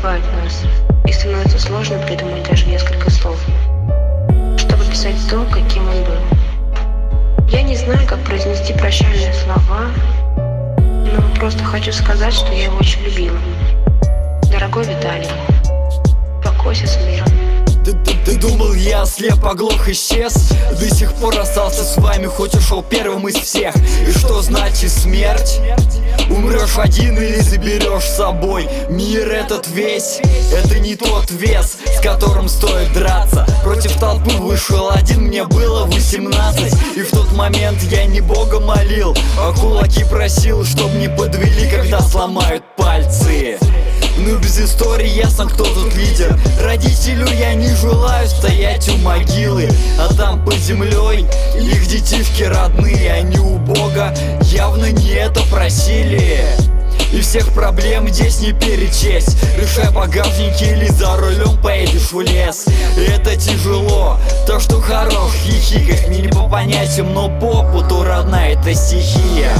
убивают нас, и становится сложно придумать даже несколько слов, чтобы писать то, каким он был. Я не знаю, как произнести прощальные слова, но просто хочу сказать, что я его очень любила. Дорогой Виталий, покойся с миром. Ты думал, я слеп, оглох, исчез? До сих пор остался с вами, хоть ушел первым из всех. И что значит смерть? Умрешь один или заберешь с собой мир этот весь? Это не тот вес, с которым стоит драться. Против толпы вышел один, мне было 18. И в тот момент я не Бога молил, а кулаки просил, чтоб не подвели, когда сломают пальцы. Ну без истории ясно, кто тут лидер. Родителю я не желаю стоять у могилы, а там под землей их детишки родные. Они у Бога явно не это просили. И всех проблем здесь не перечесть. Решай багажники или за рулем поедешь в лес. Это тяжело, то что хорош хихикать мне не по понятиям, но по опыту родная это стихия.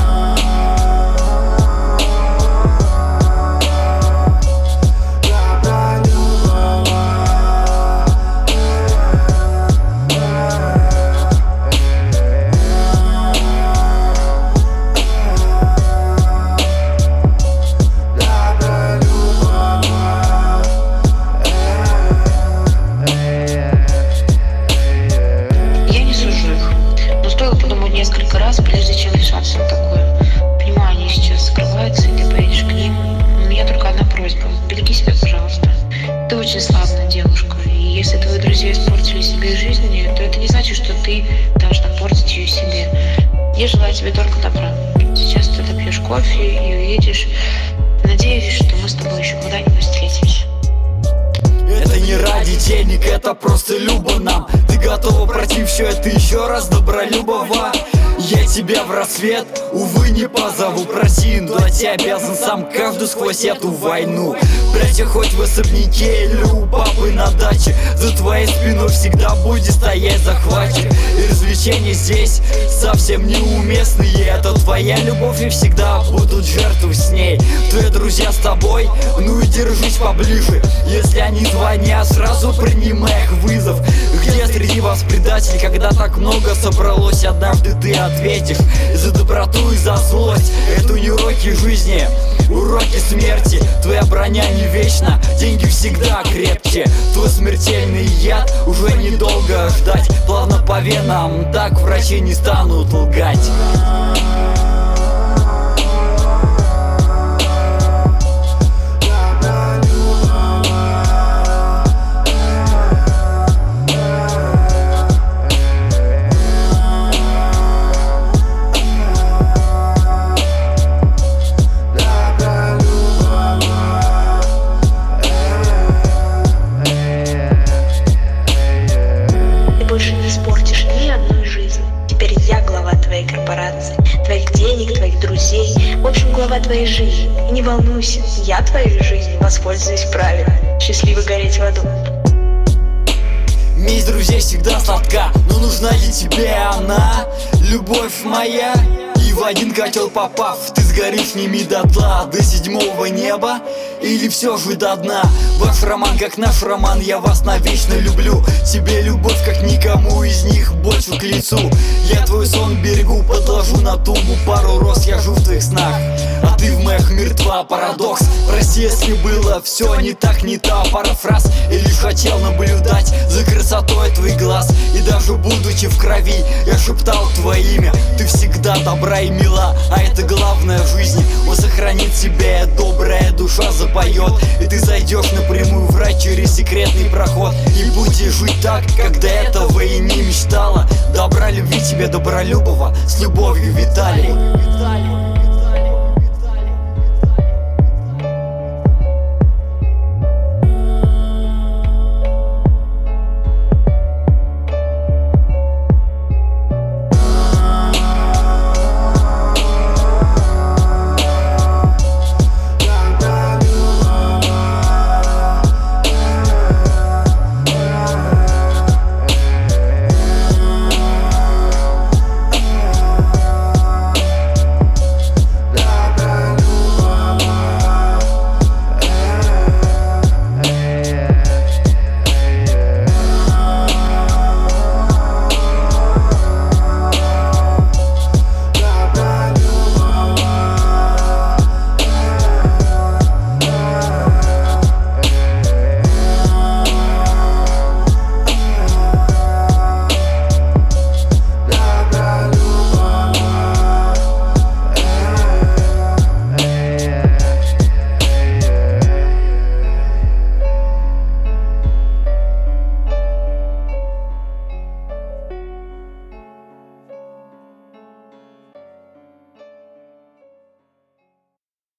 Несколько раз, прежде чем решаться на такое. Понимаю, они сейчас скрываются, и ты поедешь к ним. У меня только одна просьба: береги себя, пожалуйста. Ты очень славная девушка, и если твои друзья испортили себе жизнь, то это не значит, что ты должна портить ее себе. Я желаю тебе только добра. Сейчас ты допьешь кофе и уедешь. Надеюсь, что мы с тобой еще когда-нибудь встретимся. Это не ради денег, это просто любо нам. Ты готова пройти все это еще раз, добролюбова? Я тебя в рассвет, увы, не позову, прости, но я обязан сам каждую сквозь эту войну. Пряча хоть в особняке или у папы на даче, за твоей спиной всегда будет стоять захватчик. И развлечения здесь совсем неуместные. Это твоя любовь, и всегда будут жертвы с ней. Твои друзья с тобой, ну и держись поближе. Если они звонят, сразу принимай их вызов. Где среди вас предатель, когда так много собралось? Однажды ты ответишь за доброту и за злость. Это не уроки жизни, уроки смерти. Твоя броня не вечна, деньги всегда крепче. Твой смертельный яд уже недолго ждать. Плавно по венам, так врачи не станут лгать. Корпорации, твоих денег, твоих друзей, в общем, глава твоей жизни. И не волнуйся, я твоей жизнью воспользуюсь правильно. Счастливо гореть в аду. Месть друзей всегда сладка, но нужна ли тебе она, любовь моя? И в один котел попав, ты сгоришь с ними дотла, до седьмого неба или все же до дна. Ваш роман как наш роман, я вас навечно люблю. Тебе любовь как никому из них больше к лицу. Я твой сон берегу, подложу на тумбу пару роз. Я жив в твоих снах, а ты в моих мертва. Парадокс, прости, если было все не так, не та пара фраз. И лишь хотел наблюдать за красотой твоих глаз. И даже будучи в крови, я шептал твое имя. Ты всегда добра и мила, а это главное в жизни. Он сохранит себя, добрая душа запоет. И ты зайдешь напрямую в рай через секретный проход. И будешь жить так, как до этого и не мечтала. Добра, любви тебе, добролюбова, с любовью, Виталий.